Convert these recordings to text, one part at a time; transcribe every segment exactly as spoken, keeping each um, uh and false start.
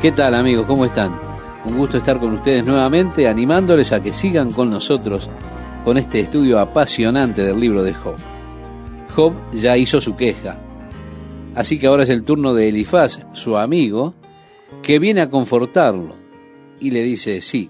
¿Qué tal, amigos? ¿Cómo están? Un gusto estar con ustedes nuevamente, animándoles a que sigan con nosotros con este estudio apasionante del libro de Job. Job ya hizo su queja, así que ahora es el turno de Elifaz, su amigo, que viene a confortarlo y le dice: sí,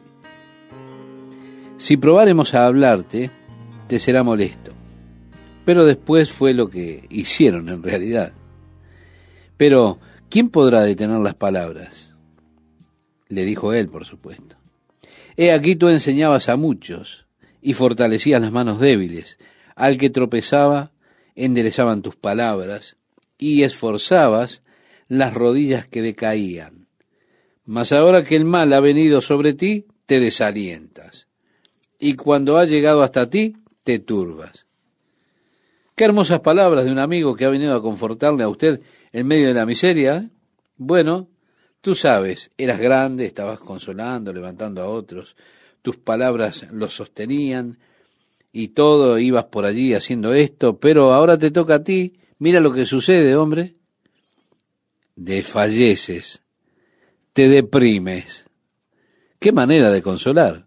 si probáremos a hablarte, te será molesto. Pero después fue lo que hicieron en realidad. Pero, ¿quién podrá detener las palabras? Le dijo él, por supuesto. He aquí tú enseñabas a muchos y fortalecías las manos débiles. Al que tropezaba, enderezaban tus palabras y esforzabas las rodillas que decaían. Mas ahora que el mal ha venido sobre ti, te desalientas. Y cuando ha llegado hasta ti, te turbas. Qué hermosas palabras de un amigo que ha venido a confortarle a usted en medio de la miseria, ¿eh? Bueno, tú sabes, eras grande, estabas consolando, levantando a otros, tus palabras los sostenían y todo, ibas por allí haciendo esto, pero ahora te toca a ti, mira lo que sucede, hombre. Desfalleces, te deprimes. Qué manera de consolar.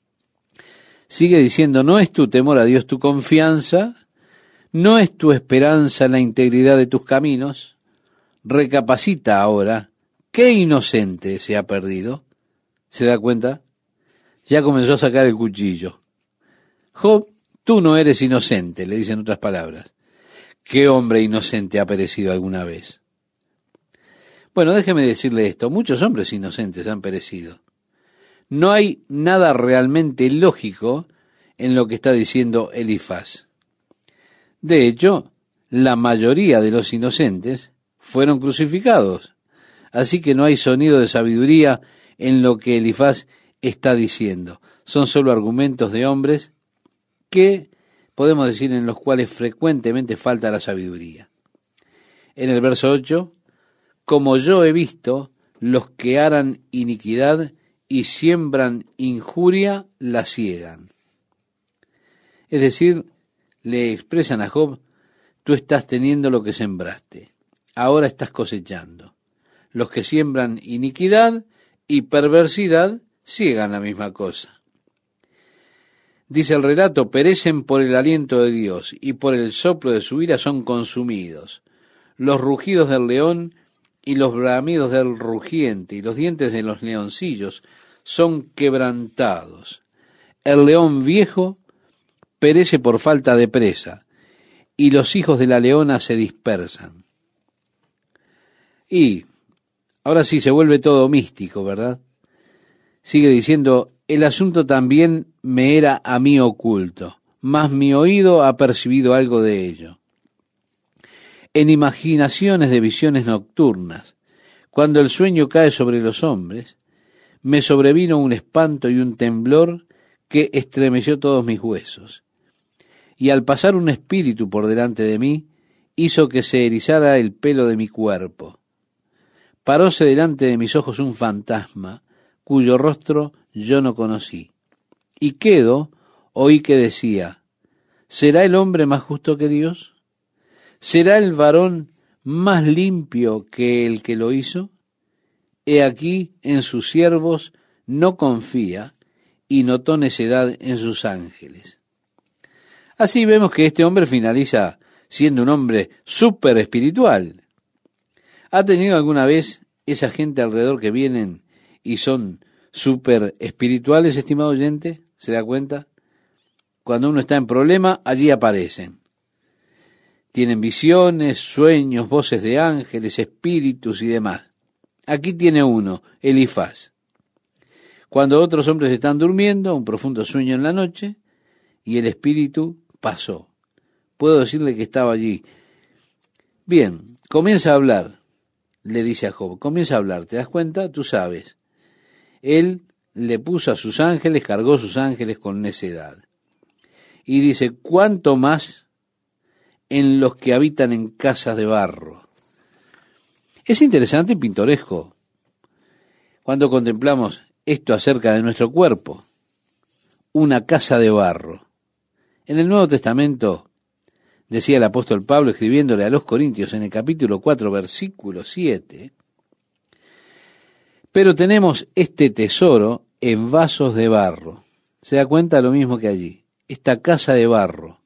Sigue diciendo: no es tu temor a Dios tu confianza, no es tu esperanza en la integridad de tus caminos. Recapacita ahora. ¿Qué inocente se ha perdido? ¿Se da cuenta? Ya comenzó a sacar el cuchillo. Job, tú no eres inocente, le dicen otras palabras. ¿Qué hombre inocente ha perecido alguna vez? Bueno, déjeme decirle esto. Muchos hombres inocentes han perecido. No hay nada realmente lógico en lo que está diciendo Elifaz. De hecho, la mayoría de los inocentes fueron crucificados. Así que no hay sonido de sabiduría en lo que Elifaz está diciendo. Son solo argumentos de hombres que, podemos decir, en los cuales frecuentemente falta la sabiduría. En el verso ocho, como yo he visto, los que harán iniquidad y siembran injuria, la ciegan. Es decir, le expresan a Job: tú estás teniendo lo que sembraste, ahora estás cosechando. Los que siembran iniquidad y perversidad ciegan la misma cosa. Dice el relato: perecen por el aliento de Dios y por el soplo de su ira son consumidos. Los rugidos del león y los bramidos del rugiente y los dientes de los leoncillos son quebrantados. El león viejo perece por falta de presa y los hijos de la leona se dispersan. Y ahora sí se vuelve todo místico, ¿verdad? Sigue diciendo: el asunto también me era a mí oculto, mas mi oído ha percibido algo de ello. En imaginaciones de visiones nocturnas, cuando el sueño cae sobre los hombres, me sobrevino un espanto y un temblor que estremeció todos mis huesos. Y al pasar un espíritu por delante de mí, hizo que se erizara el pelo de mi cuerpo. Paróse delante de mis ojos un fantasma, cuyo rostro yo no conocí. Y quedo, oí que decía: ¿será el hombre más justo que Dios? ¿Será el varón más limpio que el que lo hizo? He aquí, en sus siervos no confía, y notó necedad en sus ángeles. Así vemos que este hombre finaliza siendo un hombre súper espiritual. ¿Ha tenido alguna vez esa gente alrededor que vienen y son súper espirituales, estimado oyente? ¿Se da cuenta? Cuando uno está en problema, allí aparecen. Tienen visiones, sueños, voces de ángeles, espíritus y demás. Aquí tiene uno, Elifaz. Cuando otros hombres están durmiendo, un profundo sueño en la noche, y el espíritu pasó. Puedo decirle que estaba allí. Bien, comienza a hablar, le dice a Job, comienza a hablar, ¿te das cuenta? Tú sabes. Él le puso a sus ángeles, cargó sus ángeles con necedad. Y dice: ¿cuánto más en los que habitan en casas de barro? Es interesante y pintoresco cuando contemplamos esto acerca de nuestro cuerpo. Una casa de barro. En el Nuevo Testamento, decía el apóstol Pablo escribiéndole a los Corintios en el capítulo cuatro, versículo siete, Pero tenemos este tesoro en vasos de barro. ¿Se da cuenta? Lo mismo que allí. Esta casa de barro.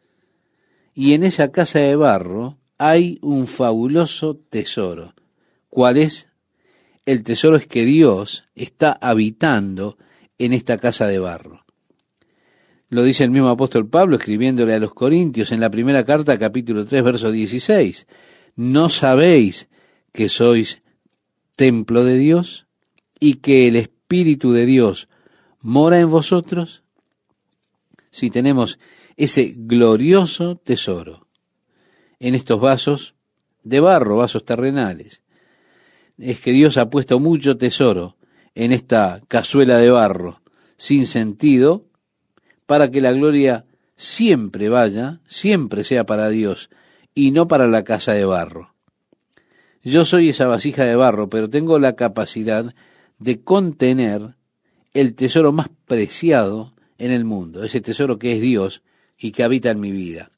Y en esa casa de barro hay un fabuloso tesoro. ¿Cuál es? El tesoro es que Dios está habitando en esta casa de barro. Lo dice el mismo apóstol Pablo escribiéndole a los Corintios en la primera carta, capítulo tres, verso dieciséis. ¿No sabéis que sois templo de Dios y que el Espíritu de Dios mora en vosotros? Si tenemos ese glorioso tesoro en estos vasos de barro, vasos terrenales. Es que Dios ha puesto mucho tesoro en esta cazuela de barro, sin sentido, para que la gloria siempre vaya, siempre sea para Dios, y no para la casa de barro. Yo soy esa vasija de barro, pero tengo la capacidad de contener el tesoro más preciado en el mundo, ese tesoro que es Dios y que habita en mi vida.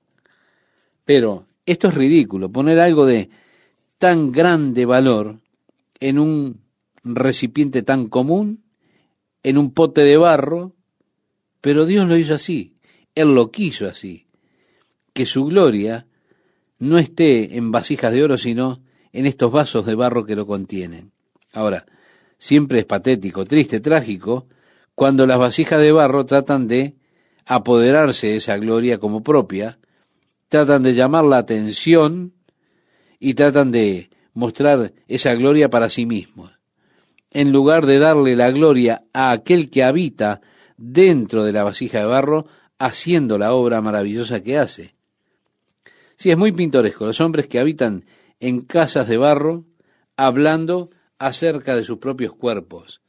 Pero esto es ridículo, poner algo de tan grande valor en un recipiente tan común, en un pote de barro, pero Dios lo hizo así, Él lo quiso así, que su gloria no esté en vasijas de oro, sino en estos vasos de barro que lo contienen. Ahora, siempre es patético, triste, trágico, cuando las vasijas de barro tratan de apoderarse de esa gloria como propia, tratan de llamar la atención y tratan de mostrar esa gloria para sí mismos, en lugar de darle la gloria a aquel que habita dentro de la vasija de barro, haciendo la obra maravillosa que hace. Sí, es muy pintoresco, los hombres que habitan en casas de barro, hablando acerca de sus propios cuerpos.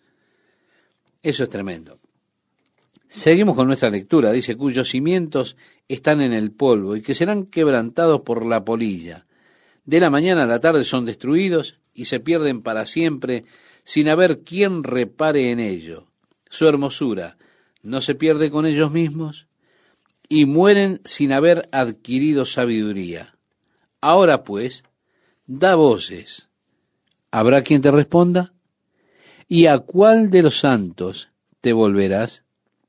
Eso es tremendo. Seguimos con nuestra lectura, dice, cuyos cimientos están en el polvo y que serán quebrantados por la polilla. De la mañana a la tarde son destruidos y se pierden para siempre sin haber quien repare en ello. Su hermosura no se pierde con ellos mismos y mueren sin haber adquirido sabiduría. Ahora pues, da voces. ¿Habrá quien te responda? ¿Y a cuál de los santos te volverás?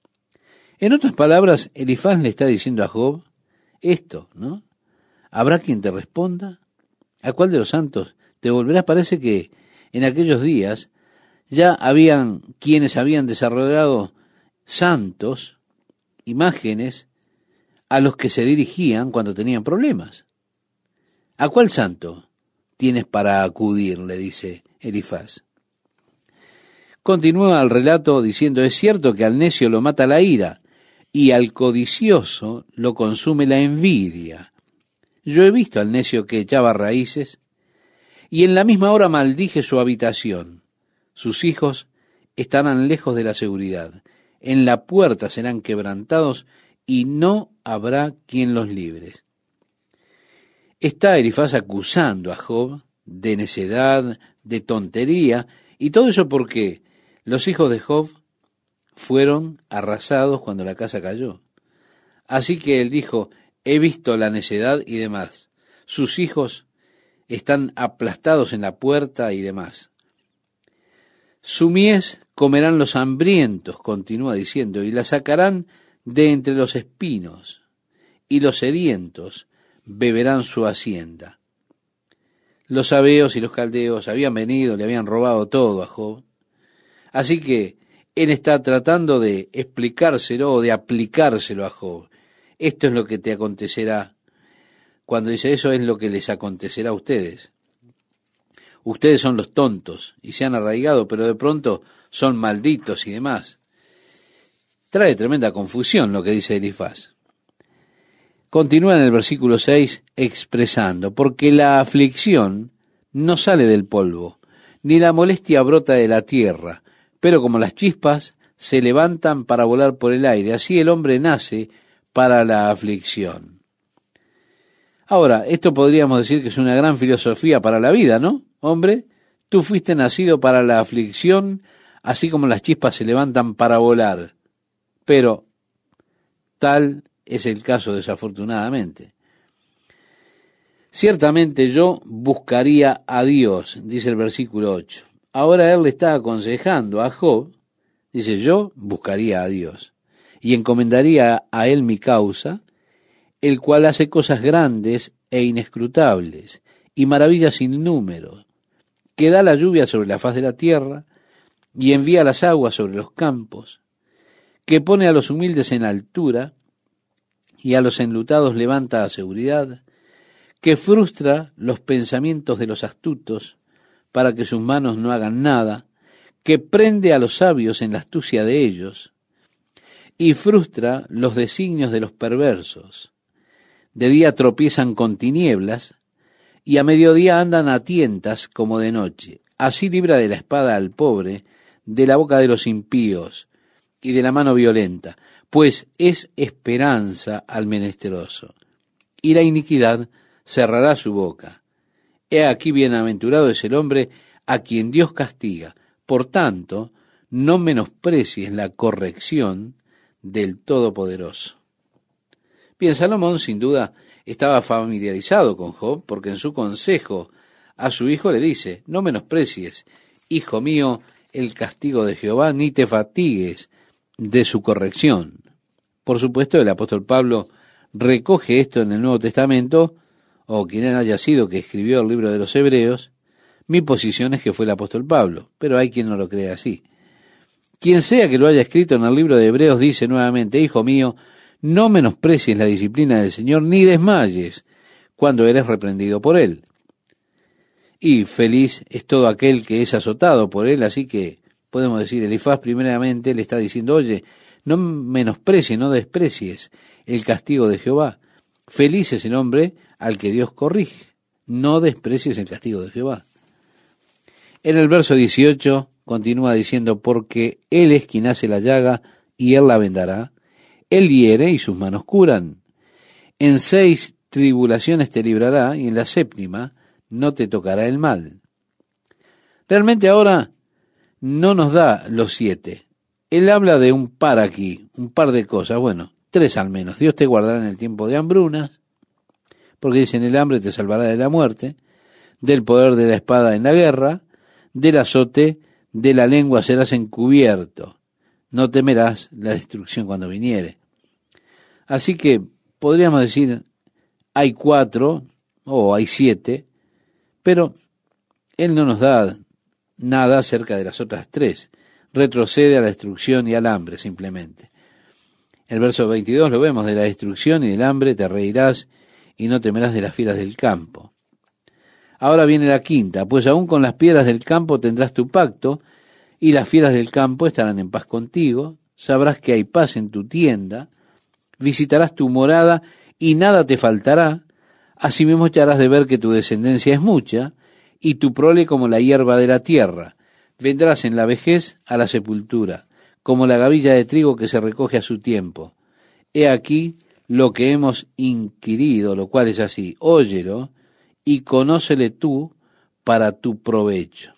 En otras palabras, Elifaz le está diciendo a Job esto, ¿no? ¿Habrá quien te responda? ¿A cuál de los santos te volverás? Parece que en aquellos días ya habían quienes habían desarrollado santos, imágenes, a los que se dirigían cuando tenían problemas. ¿A cuál santo tienes para acudir?, le dice Elifaz. Continúa el relato diciendo, es cierto que al necio lo mata la ira, y al codicioso lo consume la envidia. Yo he visto al necio que echaba raíces, y en la misma hora maldije su habitación. Sus hijos estarán lejos de la seguridad, en la puerta serán quebrantados, y no habrá quien los libre. Está Elifaz acusando a Job de necedad, de tontería, y todo eso porque los hijos de Job fueron arrasados cuando la casa cayó. Así que él dijo, he visto la necedad y demás. Sus hijos están aplastados en la puerta y demás. Su mies comerán los hambrientos, continúa diciendo, y la sacarán de entre los espinos, y los sedientos beberán su hacienda. Los sabeos y los caldeos habían venido, le habían robado todo a Job. Así que él está tratando de explicárselo o de aplicárselo a Job. Esto es lo que te acontecerá. Cuando dice eso es lo que les acontecerá a ustedes. Ustedes son los tontos y se han arraigado, pero de pronto son malditos y demás. Trae tremenda confusión lo que dice Elifaz. Continúa en el versículo seis expresando, porque la aflicción no sale del polvo, ni la molestia brota de la tierra, pero como las chispas se levantan para volar por el aire, así el hombre nace para la aflicción. Ahora, esto podríamos decir que es una gran filosofía para la vida, ¿no? Hombre, tú fuiste nacido para la aflicción, así como las chispas se levantan para volar. Pero tal es el caso, desafortunadamente. Ciertamente yo buscaría a Dios, dice el versículo ocho. Ahora él le está aconsejando a Job, dice, yo buscaría a Dios y encomendaría a él mi causa, el cual hace cosas grandes e inescrutables y maravillas sin número, que da la lluvia sobre la faz de la tierra y envía las aguas sobre los campos, que pone a los humildes en altura y a los enlutados levanta a seguridad, que frustra los pensamientos de los astutos para que sus manos no hagan nada, que prende a los sabios en la astucia de ellos y frustra los designios de los perversos. De día tropiezan con tinieblas y a mediodía andan a tientas como de noche. Así libra de la espada al pobre, de la boca de los impíos y de la mano violenta, pues es esperanza al menesteroso. Y la iniquidad cerrará su boca. He aquí bienaventurado es el hombre a quien Dios castiga. Por tanto, no menosprecies la corrección del Todopoderoso. Bien, Salomón sin duda estaba familiarizado con Job, porque en su consejo a su hijo le dice, no menosprecies, hijo mío, el castigo de Jehová, ni te fatigues de su corrección. Por supuesto, el apóstol Pablo recoge esto en el Nuevo Testamento, o quien haya sido que escribió el libro de los Hebreos. Mi posición es que fue el apóstol Pablo, pero hay quien no lo cree así. Quien sea que lo haya escrito en el libro de Hebreos dice nuevamente, hijo mío, no menosprecies la disciplina del Señor, ni desmayes cuando eres reprendido por Él. Y feliz es todo aquel que es azotado por Él, así que podemos decir, Elifaz primeramente le está diciendo, oye, no menosprecies, no desprecies el castigo de Jehová. Feliz es el hombre al que Dios corrige, no desprecies el castigo de Jehová. En el verso dieciocho continúa diciendo, porque Él es quien hace la llaga y Él la vendará. Él hiere y sus manos curan. En seis tribulaciones te librará y en la séptima no te tocará el mal. Realmente ahora no nos da los siete. Él habla de un par aquí, un par de cosas, bueno, tres al menos. Dios te guardará en el tiempo de hambrunas, porque dice en el hambre te salvará de la muerte, del poder de la espada en la guerra, del azote, de la lengua serás encubierto. No temerás la destrucción cuando viniere. Así que podríamos decir, hay cuatro o hay siete, pero Él no nos da nada acerca de las otras tres. Retrocede a la destrucción y al hambre simplemente. El verso veintidós lo vemos, de la destrucción y del hambre te reirás y no temerás de las fieras del campo. Ahora viene la quinta, pues aún con las piedras del campo tendrás tu pacto y las fieras del campo estarán en paz contigo. Sabrás que hay paz en tu tienda, visitarás tu morada y nada te faltará. Asimismo echarás de ver que tu descendencia es mucha y tu prole como la hierba de la tierra. Vendrás en la vejez a la sepultura, como la gavilla de trigo que se recoge a su tiempo. He aquí lo que hemos inquirido, lo cual es así. Óyelo y conócele tú para tu provecho.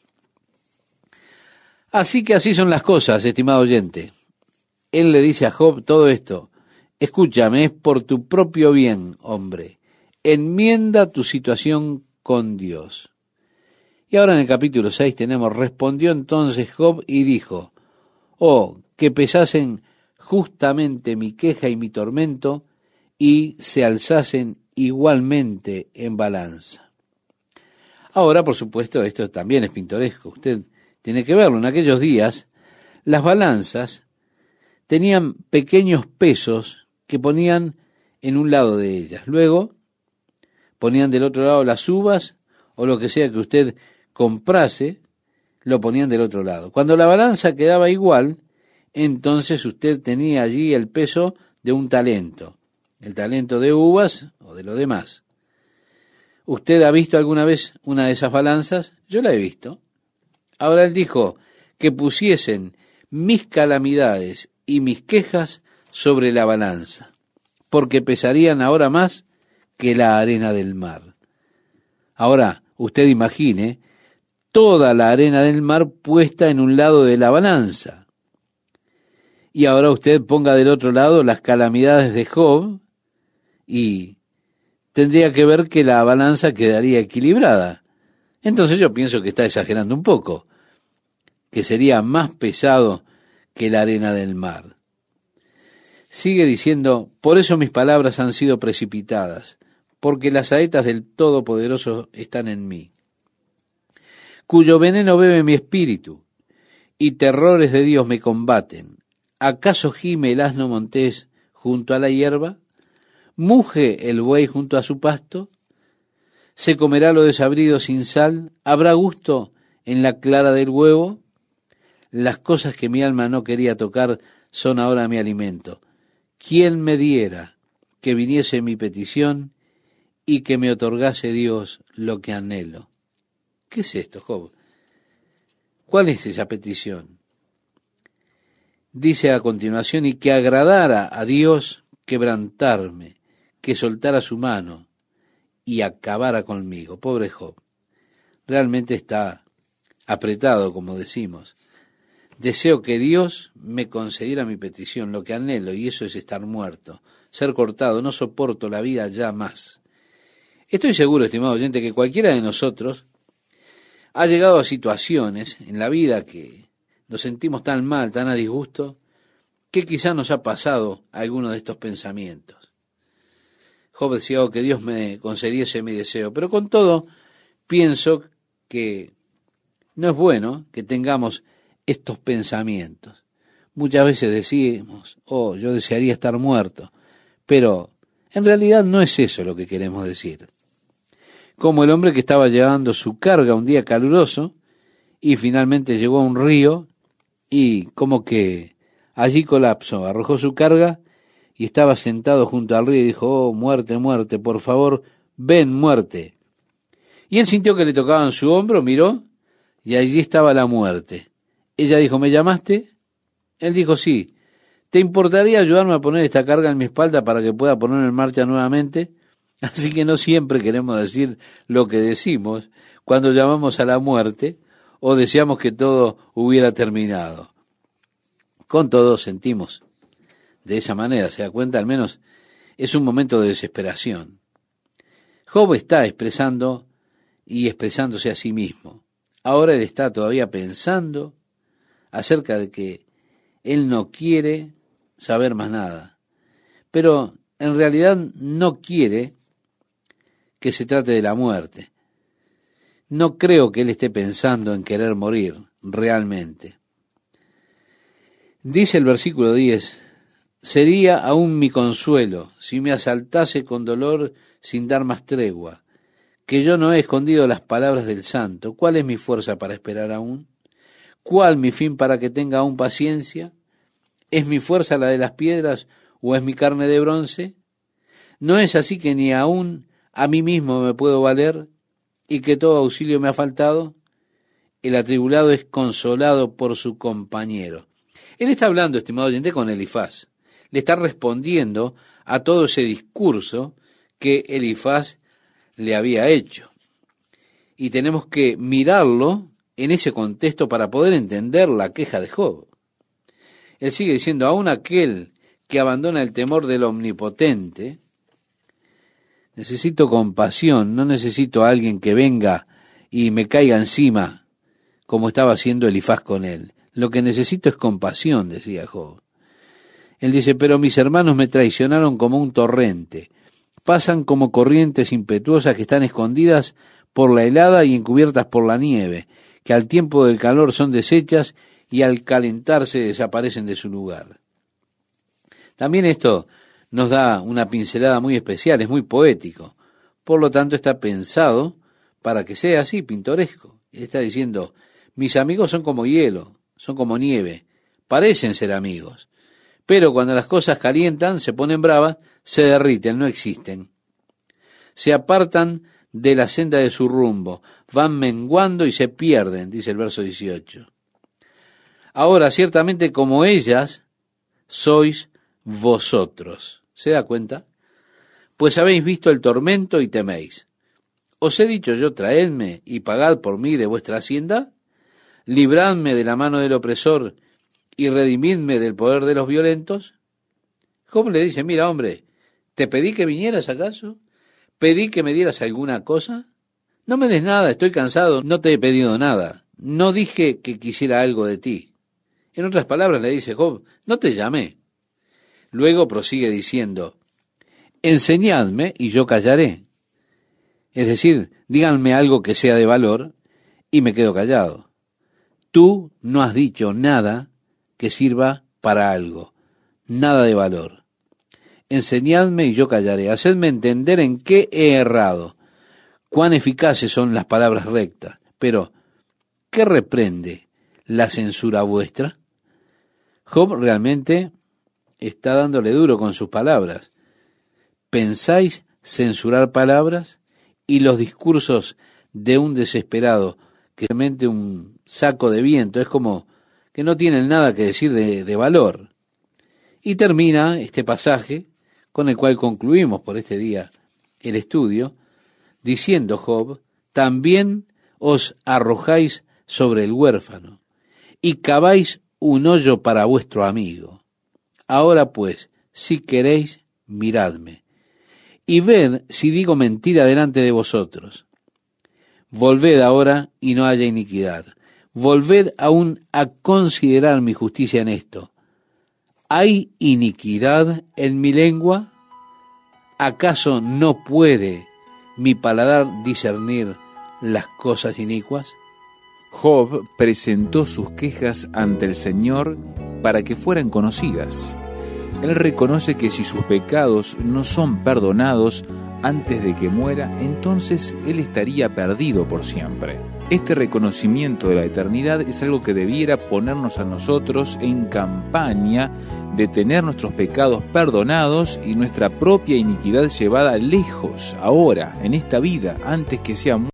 Así que así son las cosas, estimado oyente. Él le dice a Job todo esto. Escúchame, es por tu propio bien, hombre. Enmienda tu situación con Dios. Y ahora en el capítulo seis tenemos, respondió entonces Job y dijo, oh, que pesasen justamente mi queja y mi tormento y se alzasen igualmente en balanza. Ahora, por supuesto, esto también es pintoresco. Usted tiene que verlo. En aquellos días, las balanzas tenían pequeños pesos que ponían en un lado de ellas. Luego, ponían del otro lado las uvas o lo que sea que usted comprase, lo ponían del otro lado. Cuando la balanza quedaba igual, entonces usted tenía allí el peso de un talento, el talento de uvas o de lo demás. ¿Usted ha visto alguna vez una de esas balanzas? Yo la he visto. Ahora él dijo que pusiesen mis calamidades y mis quejas sobre la balanza, porque pesarían ahora más que la arena del mar. Ahora, usted imagine toda la arena del mar puesta en un lado de la balanza. Y ahora usted ponga del otro lado las calamidades de Job y tendría que ver que la balanza quedaría equilibrada. Entonces yo pienso que está exagerando un poco. que sería más pesado que la arena del mar. Sigue diciendo, por eso mis palabras han sido precipitadas, porque las saetas del Todopoderoso están en mí, cuyo veneno bebe mi espíritu, y terrores de Dios me combaten. ¿Acaso gime el asno montés junto a la hierba? ¿Muge el buey junto a su pasto? ¿Se comerá lo desabrido sin sal? ¿Habrá gusto en la clara del huevo? Las cosas que mi alma no quería tocar son ahora mi alimento. ¿Quién me diera que viniese mi petición y que me otorgase Dios lo que anhelo? ¿Qué es esto, Job? ¿Cuál es esa petición? Dice a continuación, y que agradara a Dios quebrantarme, que soltara su mano y acabara conmigo. Pobre Job, realmente está apretado, como decimos. Deseo que Dios me concediera mi petición, lo que anhelo, y eso es estar muerto, ser cortado. No soporto la vida ya más. Estoy seguro, estimado oyente, que cualquiera de nosotros ha llegado a situaciones en la vida que nos sentimos tan mal, tan a disgusto, que quizá nos ha pasado alguno de estos pensamientos. Job decía, oh, que Dios me concediese mi deseo, pero con todo pienso que no es bueno que tengamos estos pensamientos. Muchas veces decimos, oh, yo desearía estar muerto, pero en realidad no es eso lo que queremos decir. Como el hombre que estaba llevando su carga un día caluroso y finalmente llegó a un río y como que allí colapsó, arrojó su carga y estaba sentado junto al río y dijo, oh, muerte, muerte, por favor, ven, muerte. Y él sintió que le tocaban su hombro, miró y allí estaba la muerte. Ella dijo, ¿me llamaste? Él dijo, sí. ¿Te importaría ayudarme a poner esta carga en mi espalda para que pueda ponerme en marcha nuevamente? Así que no siempre queremos decir lo que decimos cuando llamamos a la muerte o deseamos que todo hubiera terminado. Con todo sentimos de esa manera, ¿se da cuenta? Al menos es un momento de desesperación. Job está expresando y expresándose a sí mismo. Ahora él está todavía pensando acerca de que él no quiere saber más nada, pero en realidad no quiere que se trate de la muerte. No creo que él esté pensando en querer morir realmente. Dice el versículo diez, sería aún mi consuelo si me asaltase con dolor sin dar más tregua, que yo no he escondido las palabras del santo. ¿Cuál es mi fuerza para esperar aún? ¿Cuál mi fin para que tenga aún paciencia? ¿Es mi fuerza la de las piedras o es mi carne de bronce? ¿No es así que ni aún a mí mismo me puedo valer y que todo auxilio me ha faltado? El atribulado es consolado por su compañero. Él está hablando, estimado oyente, con Elifaz. Le está respondiendo a todo ese discurso que Elifaz le había hecho. Y tenemos que mirarlo en ese contexto para poder entender la queja de Job. Él sigue diciendo, aún aquel que abandona el temor del Omnipotente, necesito compasión, no necesito a alguien que venga y me caiga encima, como estaba haciendo Elifaz con él. Lo que necesito es compasión, decía Job. Él dice, pero mis hermanos me traicionaron como un torrente, pasan como corrientes impetuosas que están escondidas por la helada y encubiertas por la nieve, que al tiempo del calor son deshechas y al calentarse desaparecen de su lugar. También esto nos da una pincelada muy especial, es muy poético. Por lo tanto, está pensado para que sea así, pintoresco. Él está diciendo, mis amigos son como hielo, son como nieve, parecen ser amigos, pero cuando las cosas calientan, se ponen bravas, se derriten, no existen. Se apartan de la senda de su rumbo, van menguando y se pierden, dice el verso dieciocho. Ahora, ciertamente como ellas, sois vosotros. ¿Se da cuenta? Pues habéis visto el tormento y teméis. ¿Os he dicho yo, traedme y pagad por mí de vuestra hacienda? Libradme de la mano del opresor y redimidme del poder de los violentos. Job le dice, mira hombre, ¿te pedí que vinieras acaso? ¿Pedí que me dieras alguna cosa? No me des nada, estoy cansado, no te he pedido nada. no dije que quisiera algo de ti. En otras palabras le dice Job, no te llamé. Luego prosigue diciendo, enseñadme y yo callaré. Es decir, díganme algo que sea de valor y me quedo callado. Tú no has dicho nada que sirva para algo, nada de valor. Enseñadme y yo callaré. Hacedme entender en qué he errado. Cuán eficaces son las palabras rectas. Pero, ¿qué reprende la censura vuestra? Job realmente está dándole duro con sus palabras. ¿Pensáis censurar palabras? Y los discursos de un desesperado, que realmente un saco de viento, es como que no tienen nada que decir de, de valor. Y termina este pasaje, con el cual concluimos por este día el estudio, diciendo Job, también os arrojáis sobre el huérfano, y caváis un hoyo para vuestro amigo. Ahora pues, si queréis, miradme, y ved si digo mentira delante de vosotros. Volved ahora y no haya iniquidad. Volved aún a considerar mi justicia en esto. ¿Hay iniquidad en mi lengua? ¿Acaso no puede mi paladar discernir las cosas inicuas? Job presentó sus quejas ante el Señor para que fueran conocidas. Él reconoce que si sus pecados no son perdonados antes de que muera, entonces él estaría perdido por siempre. Este reconocimiento de la eternidad es algo que debiera ponernos a nosotros en campaña de tener nuestros pecados perdonados y nuestra propia iniquidad llevada lejos ahora, en esta vida, antes que sea